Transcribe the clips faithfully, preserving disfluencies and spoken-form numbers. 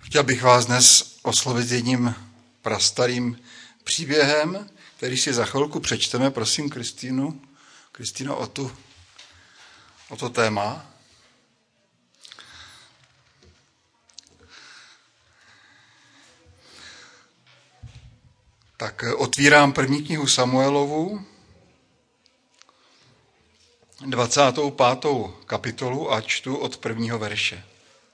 Chtěl bych vás dnes oslovit jedním prastarým příběhem, který si za chvilku přečteme. Prosím Kristýnu, Kristýno, o, tu, o to téma. Tak otvírám první knihu Samuelovu, dvacátou pátou kapitolu a čtu od prvního verše.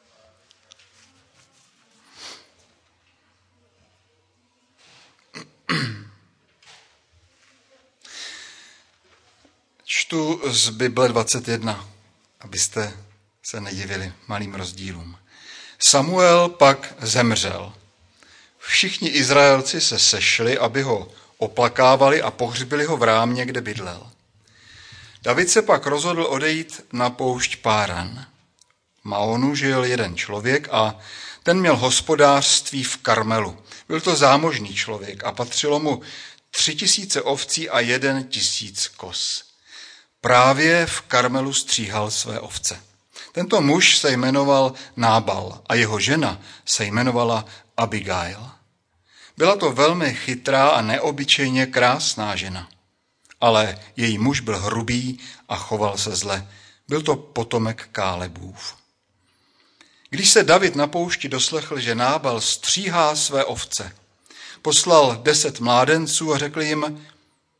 Čtu z Bible dvacet jedna, abyste se nedivili malým rozdílům. Samuel pak zemřel. Všichni Izraelci se sešli, aby ho oplakávali a pohřbili ho v rámě, kde bydlel. David se pak rozhodl odejít na poušť Páran. V Maonu žil jeden člověk a ten měl hospodářství v Karmelu. Byl to zámožný člověk a patřilo mu tři tisíce ovcí a jeden tisíc koz. Právě v Karmelu stříhal své ovce. Tento muž se jmenoval Nábal a jeho žena se jmenovala Abigail. Byla to velmi chytrá a neobyčejně krásná žena. Ale její muž byl hrubý a choval se zle. Byl to potomek Kálebův. Když se David na poušti doslechl, že Nábal stříhá své ovce, poslal deset mládenců a řekl jim: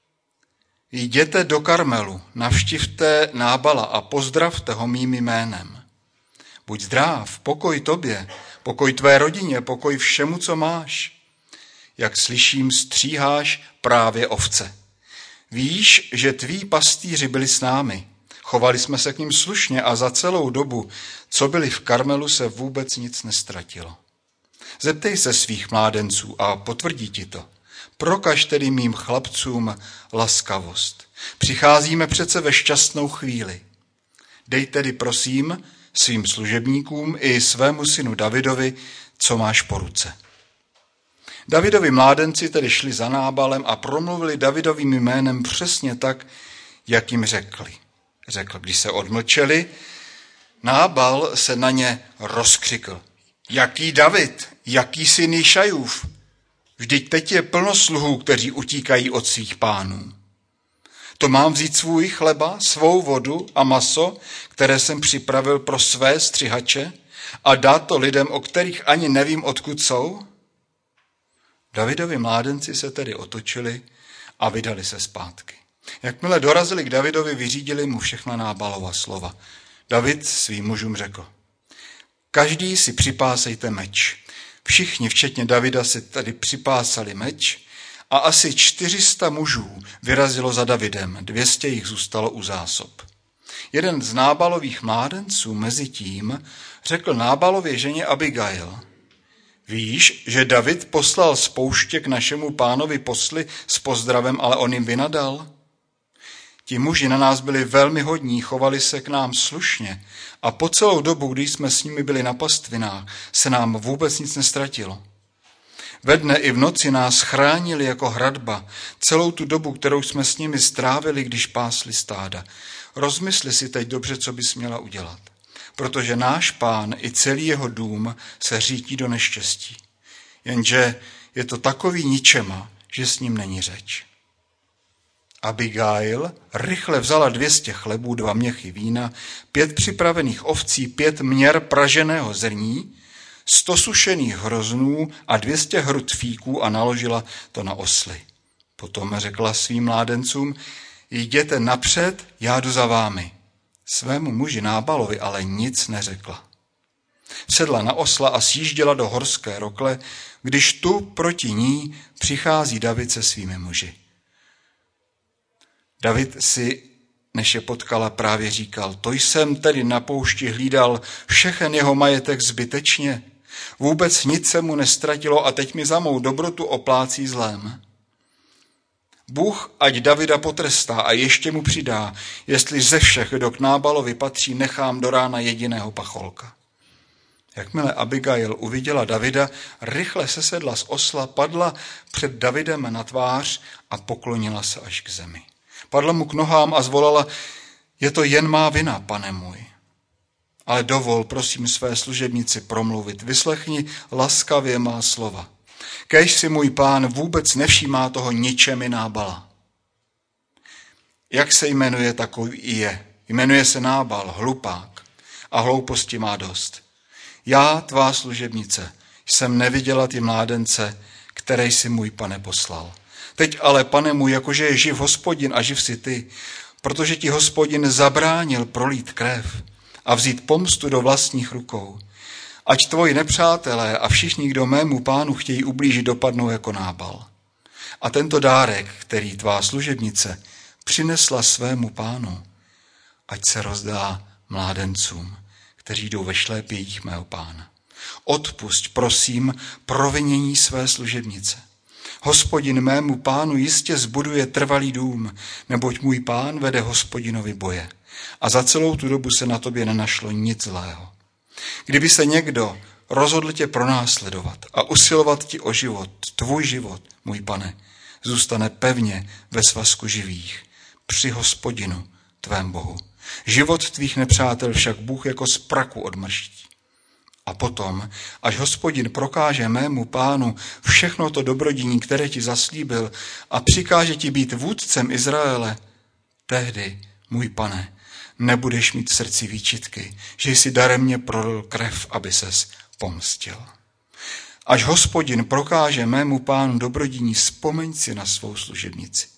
jděte do Karmelu, navštivte Nábala a pozdravte ho mým jménem. Buď zdrav, pokoj tobě, pokoj tvé rodině, pokoj všemu, co máš. Jak slyším, stříháš právě ovce. Víš, že tví pastýři byli s námi. Chovali jsme se k ním slušně a za celou dobu, co byli v Karmelu, se vůbec nic nestratilo. Zeptej se svých mládenců a potvrdí ti to. Prokaž tedy mým chlapcům laskavost. Přicházíme přece ve šťastnou chvíli. Dej tedy prosím svým služebníkům i svému synu Davidovi, co máš po ruce. Davidovi mládenci tedy šli za Nábalem a promluvili Davidovým jménem přesně tak, jak jim řekli. Řekl, když se odmlčeli, Nábal se na ně rozkřikl. Jaký David, jaký syn Jišajův? Vždyť teď je plno sluhů, kteří utíkají od svých pánů. To mám vzít svůj chleba, svou vodu a maso, které jsem připravil pro své střihače, a dát to lidem, o kterých ani nevím, odkud jsou? Davidovi mládenci se tedy otočili a vydali se zpátky. Jakmile dorazili k Davidovi, vyřídili mu všechna Nábalova slova. David svým mužům řekl: každý si připásejte meč. Všichni, včetně Davida, si tady připásali meč a asi čtyři sta mužů vyrazilo za Davidem, dvě stě jich zůstalo u zásob. Jeden z Nábalových mládenců mezi tím řekl Nábalově ženě Abigail: víš, že David poslal z pouště k našemu pánovi posly s pozdravem, ale on jim vynadal? Ti muži na nás byli velmi hodní, chovali se k nám slušně a po celou dobu, kdy jsme s nimi byli na pastvinách, se nám vůbec nic nestratilo. Ve dne i v noci nás chránili jako hradba celou tu dobu, kterou jsme s nimi strávili, když pásli stáda. Rozmysli si teď dobře, co bys měla udělat, protože náš pán i celý jeho dům se řítí do neštěstí. Jenže je to takový ničema, že s ním není řeč. Abigail rychle vzala dvě stě chlebů, dva měchy vína, pět připravených ovcí, pět měr praženého zrní, sto sušených hroznů a dvě stě hrud fíků a naložila to na osly. Potom řekla svým mládencům: jděte napřed, já jdu za vámi. Svému muži Nábalovi ale nic neřekla. Sedla na osla a sjížděla do horské rokle, když tu proti ní přichází David se svými muži. David si, než je potkala, právě říkal: to jsem tedy na poušti hlídal všechen jeho majetek zbytečně. Vůbec nic se mu nestratilo a teď mi za mou dobrotu oplácí zlém. Bůh ať Davida potrestá a ještě mu přidá, jestli ze všech, kdo k Nábalovi patří, nechám do rána jediného pacholka. Jakmile Abigail uviděla Davida, rychle sesedla z osla, padla před Davidem na tvář a poklonila se až k zemi. Padla mu k nohám a zvolala: je to jen má vina, pane můj. ale dovol, prosím, své služebnici promluvit. Vyslechni laskavě má slova. Kéž si můj pán vůbec nevšímá toho ničemi Nábala. Jak se jmenuje, takový i je. Jmenuje se Nábal, hlupák, a hlouposti má dost. Já, tvá služebnice, jsem neviděla ty mládence, které jsi můj pane poslal. Teď ale, pane můj, jakože je živ Hospodin a živ si ty, protože ti Hospodin zabránil prolít krev a vzít pomstu do vlastních rukou. Ať tvoji nepřátelé a všichni, kdo mému pánu chtějí ublížit, dopadnou jako Nábal. A tento dárek, který tvá služebnice přinesla svému pánu, ať se rozdá mládencům, kteří jdou ve šlépějích mého pána. Odpusť, prosím, provinění své služebnice. Hospodin mému pánu jistě zbuduje trvalý dům, neboť můj pán vede Hospodinovi boje. A za celou tu dobu se na tobě nenašlo nic zlého. Kdyby se někdo rozhodl tě pronásledovat a usilovat ti o život, tvůj život, můj pane, zůstane pevně ve svazku živých, při Hospodinu, tvém Bohu. Život tvých nepřátel však Bůh jako z praku odmrští. A potom, až Hospodin prokáže mému pánu všechno to dobrodiní, které ti zaslíbil, a přikáže ti být vůdcem Izraele, tehdy, můj pane, nebudeš mít v srdci výčitky, že jsi daremně prolil krev, aby ses pomstil. Až Hospodin prokáže mému pánu dobrodiní, vzpomeň si na svou služebnici.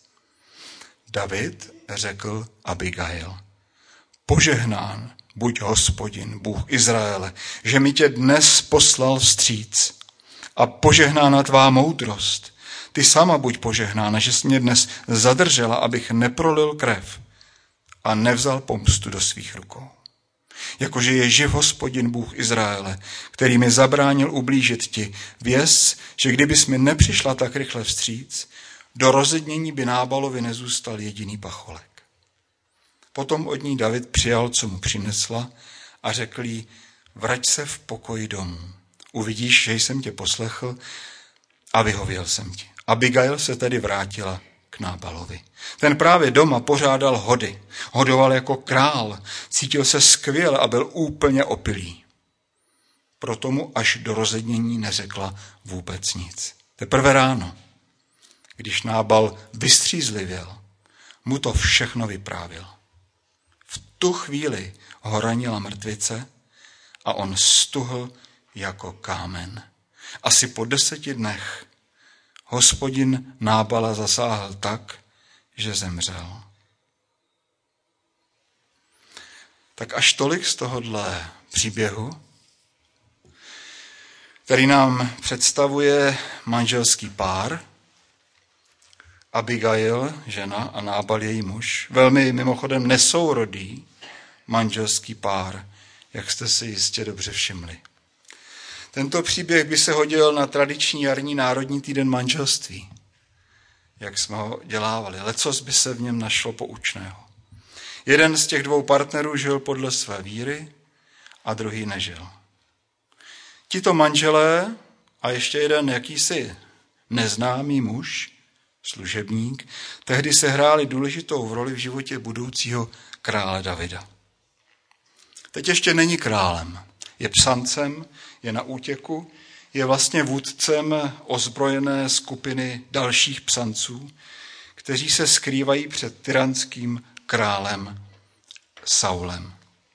David řekl Abigail: Požehnán buď Hospodin, Bůh Izraele, že mi tě dnes poslal vstříc, a požehnána tvá moudrost. Ty sama buď požehnána, že jsi mě dnes zadržela, abych neprolil krev a nevzal pomstu do svých rukou. Jakože je živ Hospodin, Bůh Izraele, který mi zabránil ublížit ti, věz, že kdybys mi nepřišla tak rychle vstříc, do rozednění by Nábalovi nezůstal jediný pacholek. Potom od ní David přijal, co mu přinesla, a řekl jí: vrať se v pokoji domů. Uvidíš, že jsem tě poslechl a vyhověl jsem ti. Abigail se tedy vrátila k Nábalovi. Ten právě doma pořádal hody. Hodoval jako král, cítil se skvěle a byl úplně opilý. Proto mu až do rozednění neřekla vůbec nic. Teprve ráno, když Nábal vystřízlivěl, mu to všechno vyprávěl. V tu chvíli ho ranila mrtvice a on stuhl jako kámen. Asi po deseti dnech Hospodin Nábala zasáhl tak, že zemřel. Tak až tolik z tohohle příběhu, který nám představuje manželský pár, Abigail, žena, a Nábal, její muž. Velmi mimochodem nesourodý manželský pár, jak jste si jistě dobře všimli. Tento příběh by se hodil na tradiční jarní národní týden manželství, jak jsme ho dělávali. Lecos by se v něm našlo poučného. Jeden z těch dvou partnerů žil podle své víry a druhý nežil. Tito manželé a ještě jeden jakýsi neznámý muž, služebník, tehdy se hráli důležitou roli v životě budoucího krále Davida. Teď ještě není králem, je psancem, je na útěku, je vlastně vůdcem ozbrojené skupiny dalších psanců, kteří se skrývají před tyranským králem Saulem.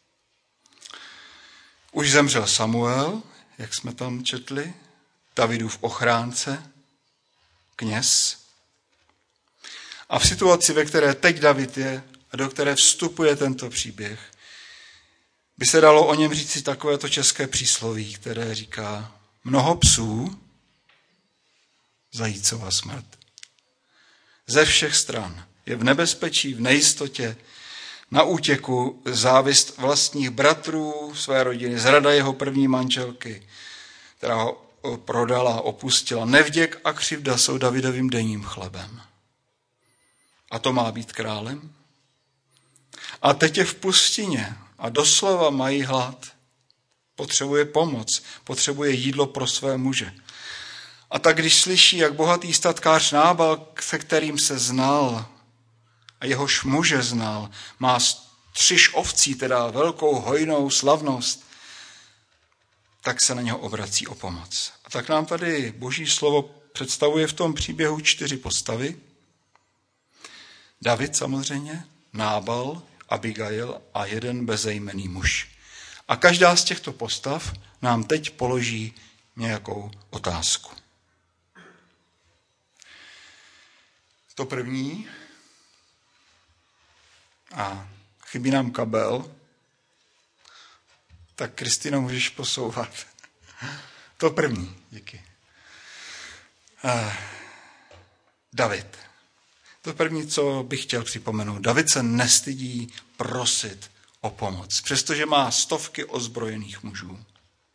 Už zemřel Samuel, jak jsme tam četli, Davidův ochránce, kněz. A v situaci, ve které teď David je a do které vstupuje tento příběh, by se dalo o něm říci takovéto české přísloví, které říká: mnoho psů, zajícova smrt. Ze všech stran je v nebezpečí, v nejistotě, na útěku, závist vlastních bratrů, své rodiny, zrada jeho první manželky, která ho prodala a opustila. Nevděk a křivda jsou Davidovým denním chlebem. A to má být králem? A teď je v pustině a doslova mají hlad. Potřebuje pomoc, potřebuje jídlo pro své muže. A tak když slyší, jak bohatý statkář Nábal, se kterým se znal a jehož muže znal, má třiš ovcí, teda velkou hojnou slavnost, tak se na něho obrací o pomoc. A tak nám tady Boží slovo představuje v tom příběhu čtyři postavy. David samozřejmě, Nábal, Abigail a jeden bezejmenný muž. A každá z těchto postav nám teď položí nějakou otázku. To první, a chybí nám kabel, tak Kristýno, můžeš posouvat. To první, díky. David. To první, co bych chtěl připomenout. David se nestydí prosit o pomoc, přestože má stovky ozbrojených mužů.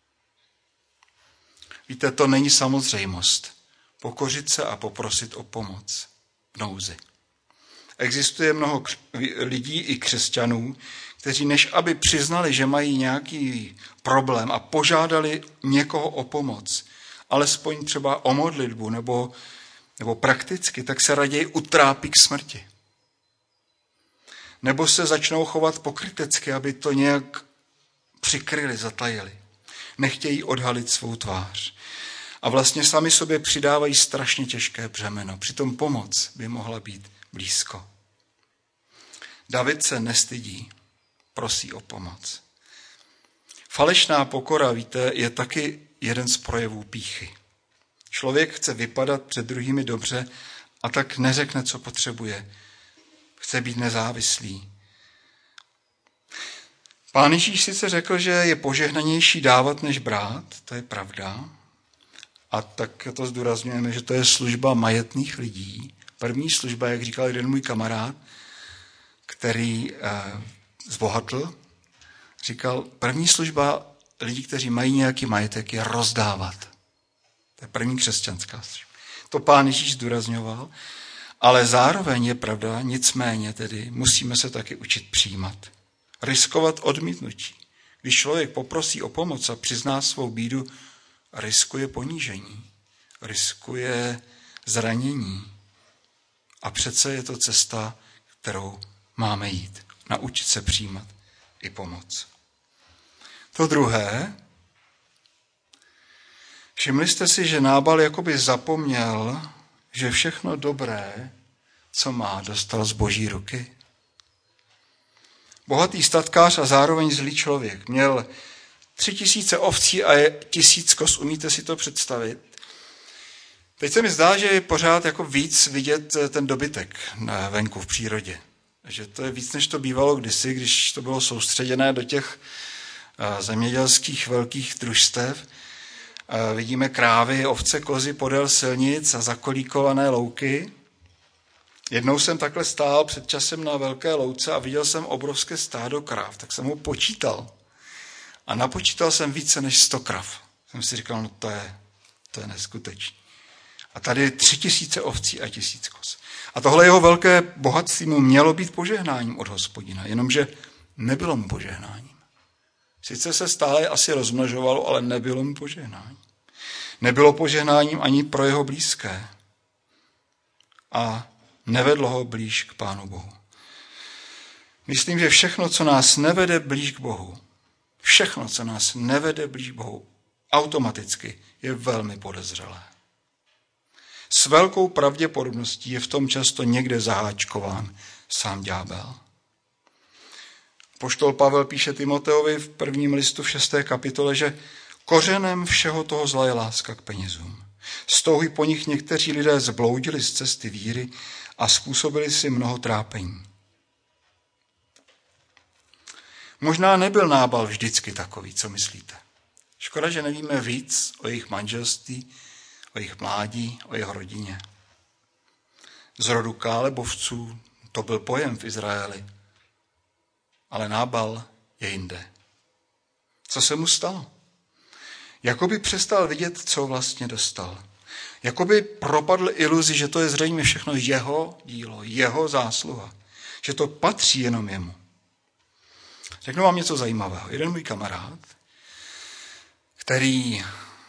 Víte, to není samozřejmost. Pokořit se a poprosit o pomoc v nouzi. Existuje mnoho lidí i křesťanů, kteří než aby přiznali, že mají nějaký problém a požádali někoho o pomoc, alespoň třeba o modlitbu nebo, nebo prakticky, tak se raději utrápí k smrti. Nebo se začnou chovat pokrytecky, aby to nějak přikryli, zatajili. Nechtějí odhalit svou tvář. A vlastně sami sobě přidávají strašně těžké břemeno. Přitom pomoc by mohla být blízko. David se nestydí, prosí o pomoc. Falešná pokora, víte, je taky jeden z projevů pýchy. Člověk chce vypadat před druhými dobře a tak neřekne, co potřebuje. Chce být nezávislý. Pán Ježíš sice řekl, že je požehnanější dávat, než brát, to je pravda. A tak to zdůrazňujeme, že to je služba majetných lidí. První služba, jak říkal jeden můj kamarád, který eh, zbohatl, říkal, první služba lidí, kteří mají nějaký majetek, je rozdávat. To je první křesťanská služba. To Pán Ježíš zdůrazňoval, ale zároveň je pravda, nicméně tedy musíme se taky učit přijímat. Riskovat odmítnutí. Když člověk poprosí o pomoc a přizná svou bídu, riskuje ponížení, riskuje zranění. A přece je to cesta, kterou máme jít. Naučit se přijímat i pomoc. To druhé, všimli jste si, že Nábal jakoby zapomněl, že všechno dobré, co má, dostal z Boží ruky. Bohatý statkář a zároveň zlý člověk. Měl tři tisíce ovcí a je tisíc koz. Umíte si to představit? Teď se mi zdá, že je pořád jako víc vidět ten dobytek venku v přírodě. Že to je víc, než to bývalo kdysi, když to bylo soustředěné do těch zemědělských velkých družstev. Vidíme krávy, ovce, kozy podél silnic a zakolíkované louky. Jednou jsem takhle stál před časem na velké louce a viděl jsem obrovské stádo kráv, tak jsem ho počítal. A napočítal jsem více než sto krav. Jsem si říkal, no to je, to je neskutečné. A tady tři tisíce ovcí a tisíc koz. A tohle jeho velké bohatství mu mělo být požehnáním od Hospodina, jenomže nebylo mu požehnáním. Sice se stále asi rozmnožovalo, ale nebylo mu požehnáním. Nebylo požehnáním ani pro jeho blízké. A nevedlo ho blíž k Pánu Bohu. Myslím, že všechno, co nás nevede blíž k Bohu, všechno, co nás nevede blíž k Bohu, automaticky je velmi podezřelé. S velkou pravděpodobností je v tom často někde zaháčkován sám ďábel. Apoštol Pavel píše Timoteovi v prvním listu v šesté kapitole, že kořenem všeho toho zla je láska k penězům. Z touhy po nich někteří lidé zbloudili z cesty víry a způsobili si mnoho trápení. Možná nebyl Nábal vždycky takový, co myslíte? Škoda, že nevíme víc o jejich manželství, o jejich mládí, o jeho rodině. Z rodu Kálebovců to byl pojem v Izraeli, ale Nábal je jinde. Co se mu stalo? Jakoby přestal vidět, co vlastně dostal. Jakoby propadl iluzi, že to je zřejmě všechno jeho dílo, jeho zásluha. Že to patří jenom jemu. Řeknu vám něco zajímavého. Jeden můj kamarád, který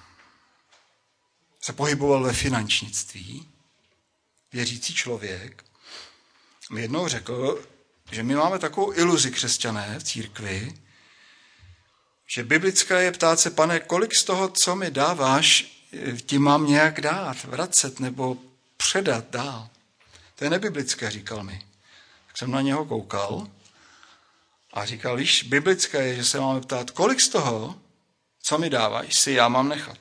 se pohyboval ve finančnictví, věřící člověk, mi jednou řekl, že my máme takovou iluzi křesťané v církvi, že biblické je ptát se, pane, kolik z toho, co mi dáváš, ti mám nějak dát, vracet nebo předat dál. To je nebiblické, říkal mi. Tak jsem na něho koukal a říkal, víš, biblické je, že se máme ptát, kolik z toho, co mi dáváš, si já mám nechat.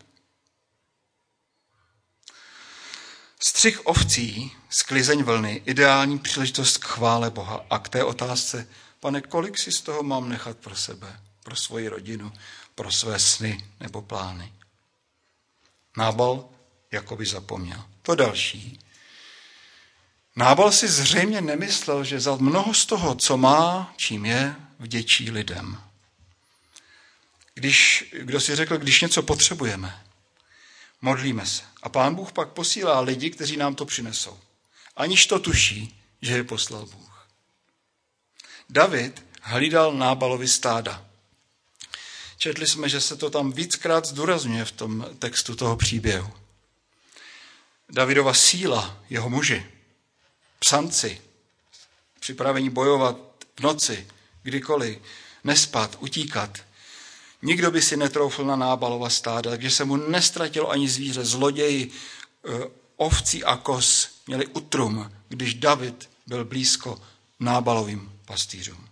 Střih ovcí, sklizeň vlny, ideální příležitost k chvále Boha a k té otázce, pane, kolik si z toho mám nechat pro sebe, pro svoji rodinu, pro své sny nebo plány. Nábal jakoby zapomněl. To další. Nábal si zřejmě nemyslel, že za mnoho z toho, co má, čím je, vděčí lidem. Když, kdo si řekl, když něco potřebujeme, modlíme se. A Pán Bůh pak posílá lidi, kteří nám to přinesou. Aniž to tuší, že je poslal Bůh. David hlídal Nábalovi stáda. Četli jsme, že se to tam víckrát zdůrazňuje v tom textu toho příběhu. Davidova síla, jeho muži, psanci, připravení bojovat v noci, kdykoliv, nespat, utíkat. Nikdo by si netroufl na Nábalova stáda, takže se mu nestratilo ani zvíře. Zloději, ovcí a kos měli utrum, když David byl blízko Nábalovým pastýřům.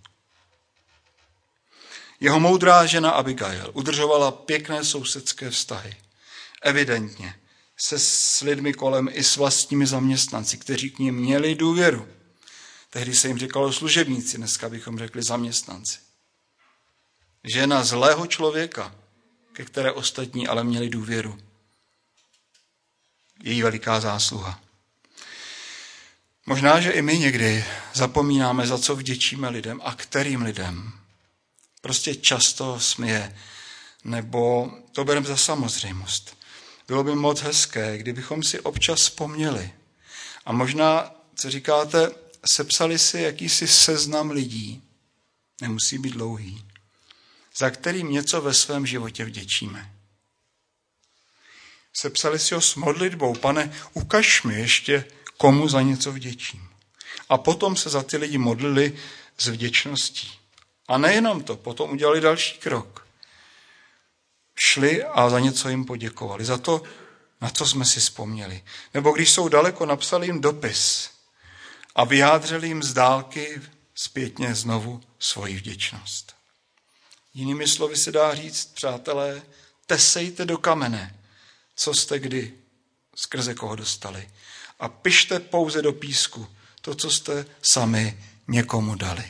Jeho moudrá žena Abigail udržovala pěkné sousedské vztahy. Evidentně se s lidmi kolem i s vlastními zaměstnanci, kteří k ní měli důvěru. Tehdy se jim říkalo služebníci, dneska bychom řekli zaměstnanci. Žena zlého člověka, ke které ostatní ale měli důvěru. Její veliká zásluha. Možná, že i my někdy zapomínáme, za co vděčíme lidem a kterým lidem. Prostě často směje, nebo to bereme za samozřejmost. Bylo by moc hezké, kdybychom si občas vzpomněli. A možná, co říkáte, sepsali si jakýsi seznam lidí, nemusí být dlouhý, za kterým něco ve svém životě vděčíme. Sepsali si ho s modlitbou, pane, ukaž mi ještě, komu za něco vděčím. A potom se za ty lidi modlili s vděčností. A nejenom to, potom udělali další krok. Šli a za něco jim poděkovali, za to, na co jsme si vzpomněli. Nebo když jsou daleko, napsali jim dopis a vyjádřili jim z dálky zpětně znovu svoji vděčnost. Jinými slovy se dá říct, přátelé, tesejte do kamene, co jste kdy skrze koho dostali. A pište pouze do písku to, co jste sami někomu dali.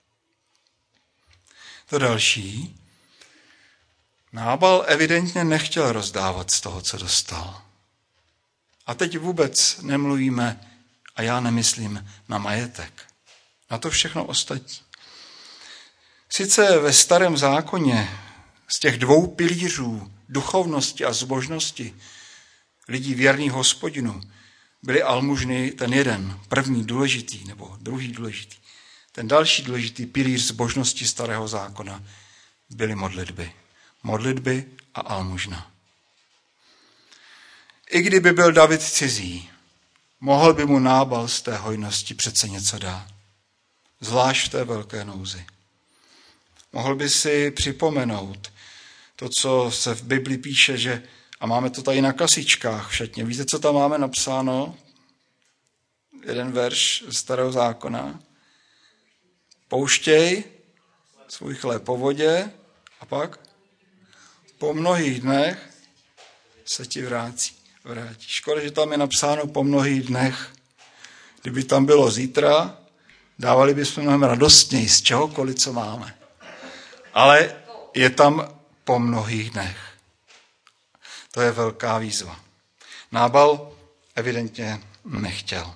To další. Nábal evidentně nechtěl rozdávat z toho, co dostal. A teď vůbec nemluvíme, a já nemyslím na majetek. Na to všechno ostatní. Sice ve Starém zákoně z těch dvou pilířů duchovnosti a zbožnosti lidí věrných Hospodinu byly almužny ten jeden, první důležitý nebo druhý důležitý. Ten další důležitý pilíř zbožnosti Starého zákona byly modlitby. Modlitby a almužna. I kdyby byl David cizí, mohl by mu Nábal z té hojnosti přece něco dát. Zvlášť v té velké nouzi. Mohl by si připomenout to, co se v Bibli píše, že, a máme to tady na kasičkách v šatně. Víte, co tam máme napsáno? Jeden verš Starého zákona. Pouštěj svůj chléb po vodě a pak po mnohých dnech se ti vrátí. vrátí. Škoda, že tam je napsáno po mnohých dnech. Kdyby tam bylo zítra, dávali bychom mnohem radostněji z čehokoliv, co máme. Ale je tam po mnohých dnech. To je velká výzva. Nábal evidentně nechtěl.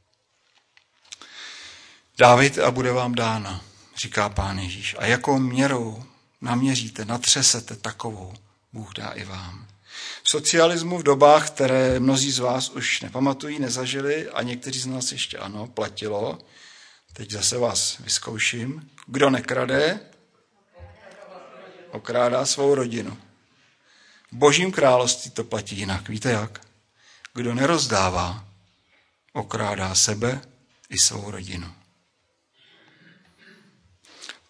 Dávejte a bude vám dáno, říká Pán Ježíš. A jakou měrou naměříte, natřesete, takovou Bůh dá i vám. V socialismu v dobách, které mnozí z vás už nepamatují, nezažili a někteří z nás ještě ano, platilo. Teď zase vás vyzkouším. Kdo nekrade, okrádá svou rodinu. V Božím království to platí jinak. Víte jak? Kdo nerozdává, okrádá sebe i svou rodinu.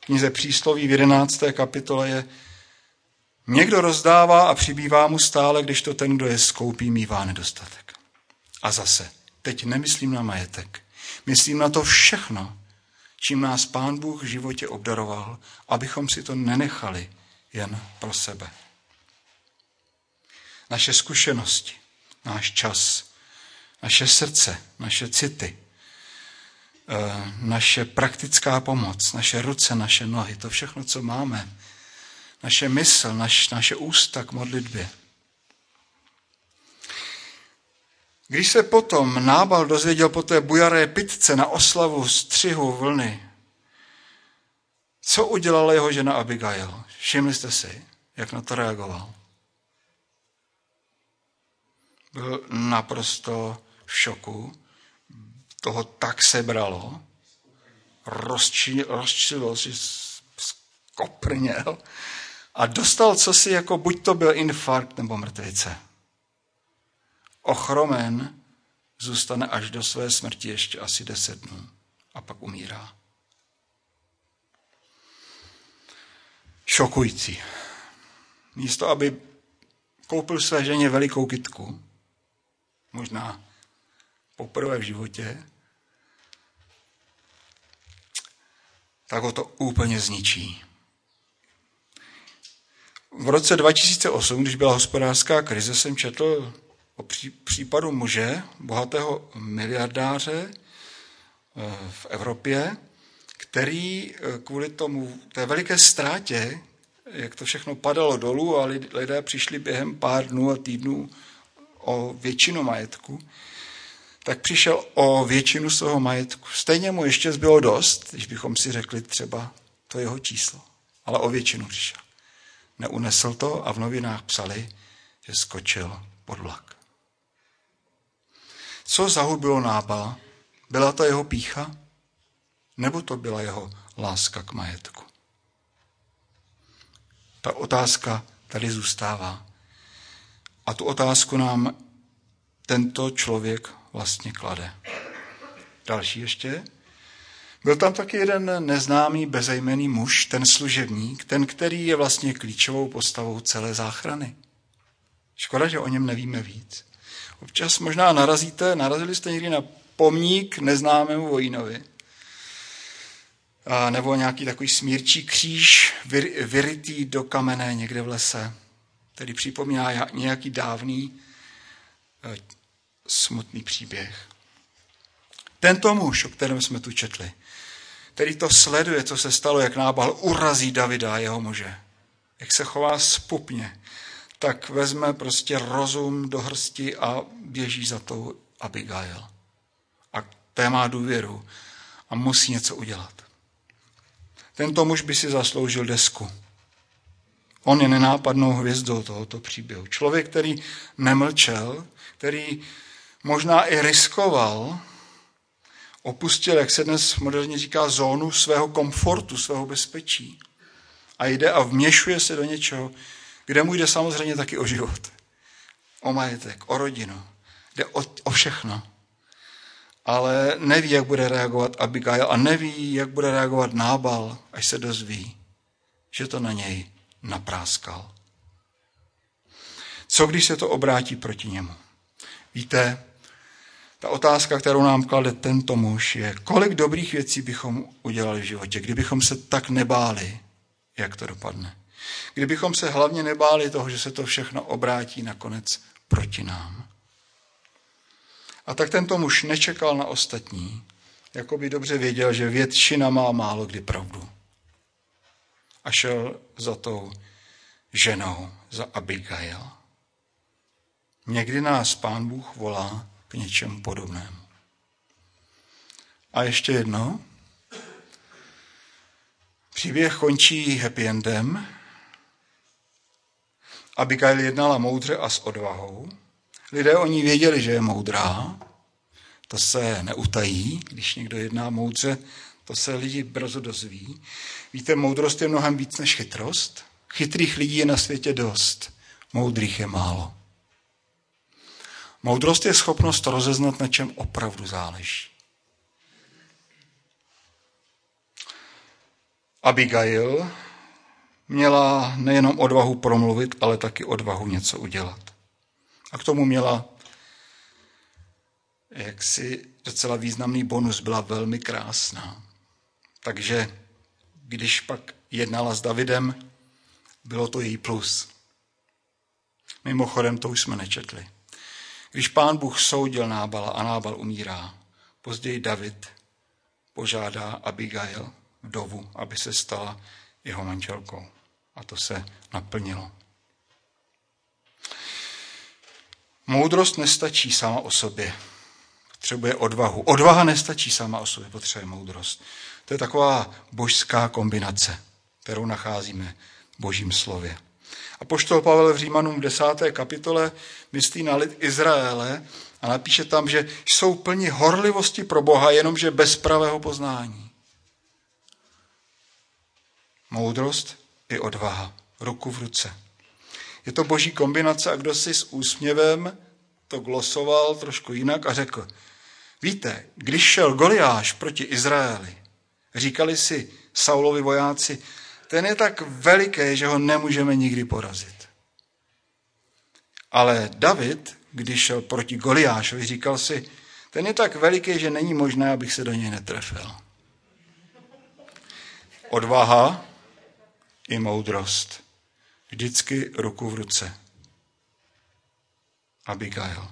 V knize Přísloví v jedenácté kapitole je: někdo rozdává a přibývá mu stále, když to ten, kdo je skoupý, mívá nedostatek. A zase, teď nemyslím na majetek. Myslím na to všechno, čím nás Pán Bůh v životě obdaroval, abychom si to nenechali jen pro sebe. Naše zkušenosti, náš čas, naše srdce, naše city, naše praktická pomoc, naše ruce, naše nohy, to všechno, co máme, naše mysl, naš, naše ústa k modlitbě. Když se potom Nábal dozvěděl po té bujaré pitce na oslavu střihu vlny, co udělala jeho žena Abigail? Všimli jste si, jak na to reagoval? Byl naprosto v šoku, toho tak sebralo, rozčilil si, skoprněl a dostal cosi jako buď to byl infarkt nebo mrtvice. Ochromen zůstane až do své smrti ještě asi deset dnů a pak umírá. Šokující. Místo, aby koupil své ženě velikou kytku, možná poprvé v životě, tak ho to úplně zničí. V roce dva tisíce osm, když byla hospodářská krize, jsem četl o případu muže, bohatého miliardáře v Evropě, který kvůli tomu té veliké ztrátě, jak to všechno padalo dolů a lidé přišli během pár dnů a týdnů o většinu majetku, tak přišel o většinu svého majetku. Stejně mu ještě zbylo dost, když bychom si řekli třeba to jeho číslo, ale o většinu přišel. Neunesl to a v novinách psali, že skočil pod vlak. Co zahubilo Nábala? Byla to jeho pýcha? Nebo to byla jeho láska k majetku? Ta otázka tady zůstává. A tu otázku nám tento člověk vlastně klade. Další ještě. Byl tam taky jeden neznámý bezejmenný muž, ten služebník, ten, který je vlastně klíčovou postavou celé záchrany. Škoda, že o něm nevíme víc. Občas možná narazíte, narazili jste někdy na pomník neznámému vojínovi. A nebo nějaký takový smírčí kříž vyrytý do kamene někde v lese, který připomíná nějaký dávný smutný příběh. Tento muž, o kterém jsme tu četli, který to sleduje, co se stalo, jak Nábal urazí Davida a jeho muže, jak se chová zpupně, tak vezme prostě rozum do hrsti a běží za tou Abigail. A té má důvěru a musí něco udělat. Tento muž by si zasloužil desku. On je nenápadnou hvězdou tohoto příběhu. Člověk, který nemlčel, který možná i riskoval, opustil, jak se dnes moderně říká, zónu svého komfortu, svého bezpečí a jde a vměšuje se do něčeho, kde mu jde samozřejmě taky o život, o majetek, o rodinu, jde o, o všechno. Ale neví, jak bude reagovat Abigail a neví, jak bude reagovat Nábal, až se dozví, že to na něj napráskal. Co když se to obrátí proti němu? Víte, ta otázka, kterou nám klade tento muž, je, kolik dobrých věcí bychom udělali v životě, kdybychom se tak nebáli, jak to dopadne. Kdybychom se hlavně nebáli toho, že se to všechno obrátí nakonec proti nám. A tak tento muž nečekal na ostatní, jako by dobře věděl, že většina má málo kdy pravdu. A šel za tou ženou, za Abigail. Někdy nás Pán Bůh volá k něčemu podobnému. A ještě jedno. Příběh končí happy endem. Abigail jednala moudře a s odvahou. Lidé o ní věděli, že je moudrá. To se neutají, když někdo jedná moudře, to se lidi brzo dozví. Víte, moudrost je mnohem víc než chytrost. Chytrých lidí je na světě dost, moudrých je málo. Moudrost je schopnost rozeznat, na čem opravdu záleží. Abigail měla nejenom odvahu promluvit, ale taky odvahu něco udělat. A k tomu měla jaksi docela významný bonus, byla velmi krásná. Takže když pak jednala s Davidem, bylo to její plus. Mimochodem, to už jsme nečetli. Když Pán Bůh soudil Nábala a Nábal umírá, později David požádá Abigail, vdovu, aby se stala jeho manželkou. A to se naplnilo. Moudrost nestačí sama o sobě. Potřebuje odvahu. Odvaha nestačí sama o sobě, potřebuje moudrost. To je taková božská kombinace, kterou nacházíme v Božím slově. Apoštol Pavel v Římanům v desáté kapitole myslí na lid Izraele a napíše tam, že jsou plni horlivosti pro Boha, jenomže bez pravého poznání. Moudrost i odvaha, ruku v ruce. Je to boží kombinace a kdo si s úsměvem to glosoval trošku jinak a řekl, víte, když šel Goliáš proti Izraeli, říkali si Saulovi vojáci, ten je tak veliký, že ho nemůžeme nikdy porazit. Ale David, když šel proti Goliášovi, říkal si, ten je tak veliký, že není možné, abych se do něj netrefil. Odvaha i moudrost. Vždycky ruku v ruce. Abigail.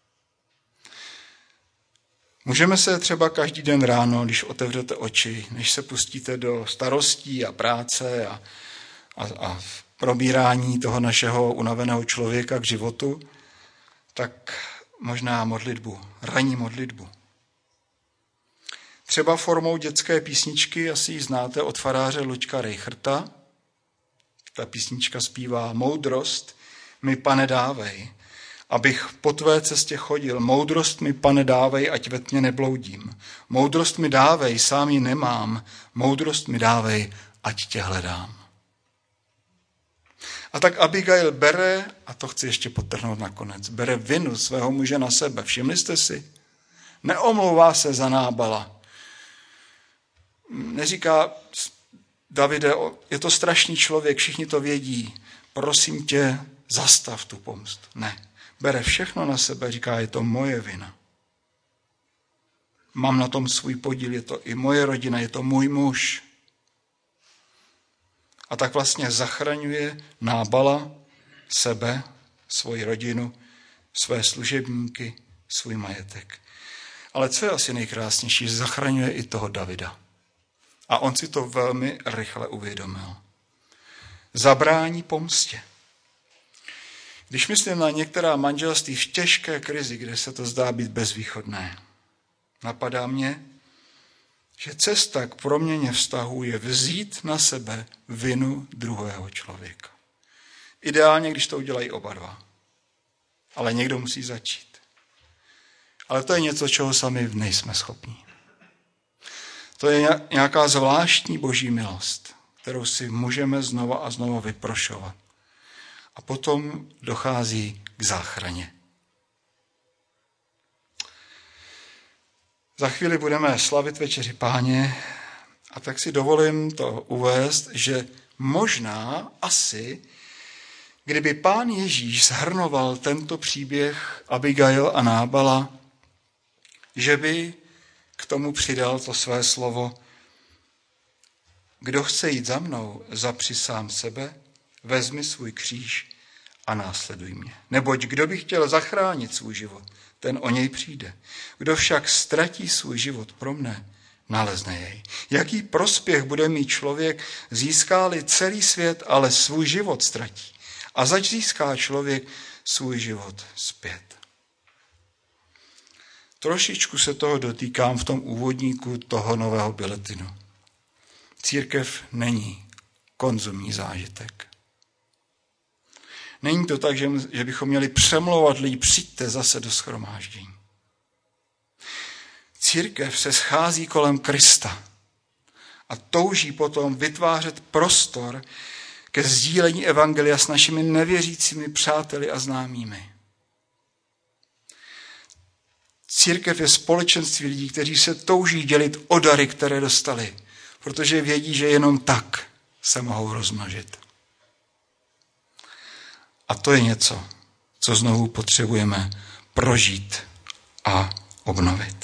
Můžeme se třeba každý den ráno, když otevřete oči, než se pustíte do starostí a práce a, a, a probírání toho našeho unaveného člověka k životu, tak možná modlitbu, ranní modlitbu. Třeba formou dětské písničky, asi ji znáte od faráře Luďka Rejchrta. Ta písnička zpívá moudrost mi, Pane, dávej, abych po tvé cestě chodil. Moudrost mi, Pane, dávej, ať ve tmě nebloudím. Moudrost mi dávej, sám ji nemám. Moudrost mi dávej, ať tě hledám. A tak Abigail bere, a to chci ještě podtrhnout nakonec, bere vinu svého muže na sebe. Všimli jste si? Neomlouvá se za Nábala. Neříká, Davide, je to strašný člověk, všichni to vědí, prosím tě, zastav tu pomstu. Ne, bere všechno na sebe, říká, je to moje vina. Mám na tom svůj podíl, je to i moje rodina, je to můj muž. A tak vlastně zachraňuje Nábala, sebe, svoji rodinu, své služebníky, svůj majetek. Ale co je asi nejkrásnější, že zachraňuje i toho Davida. A on si to velmi rychle uvědomil. Zabrání pomstě. Když myslím na některá manželství v těžké krizi, kde se to zdá být bezvýchodné, napadá mě, že cesta k proměně vztahu je vzít na sebe vinu druhého člověka. Ideálně, když to udělají oba dva. Ale někdo musí začít. Ale to je něco, čeho sami nejsme schopni. To je nějaká zvláštní boží milost, kterou si můžeme znova a znova vyprošovat. A potom dochází k záchraně. Za chvíli budeme slavit večeři Páně a tak si dovolím to uvést, že možná asi, kdyby Pán Ježíš shrnoval tento příběh Abigail a Nábala, že by k tomu přidal to své slovo. Kdo chce jít za mnou, zapři sám sebe, vezmi svůj kříž a následuj mě. Neboť kdo by chtěl zachránit svůj život, ten o něj přijde. Kdo však ztratí svůj život pro mne, nalezne jej. Jaký prospěch bude mít člověk, získá-li celý svět, ale svůj život ztratí. A zač získá člověk svůj život zpět. Trošičku se toho dotýkám v tom úvodníku toho nového biletinu. Církev není konzumní zážitek. Není to tak, že, že bychom měli přemlouvat lidi, přijďte zase do shromáždění. Církev se schází kolem Krista a touží potom vytvářet prostor ke sdílení evangelia s našimi nevěřícími přáteli a známými. Církev je společenství lidí, kteří se touží dělit o dary, které dostali. protože vědí, že jenom tak se mohou rozmnožit. A to je něco, co znovu potřebujeme prožít a obnovit.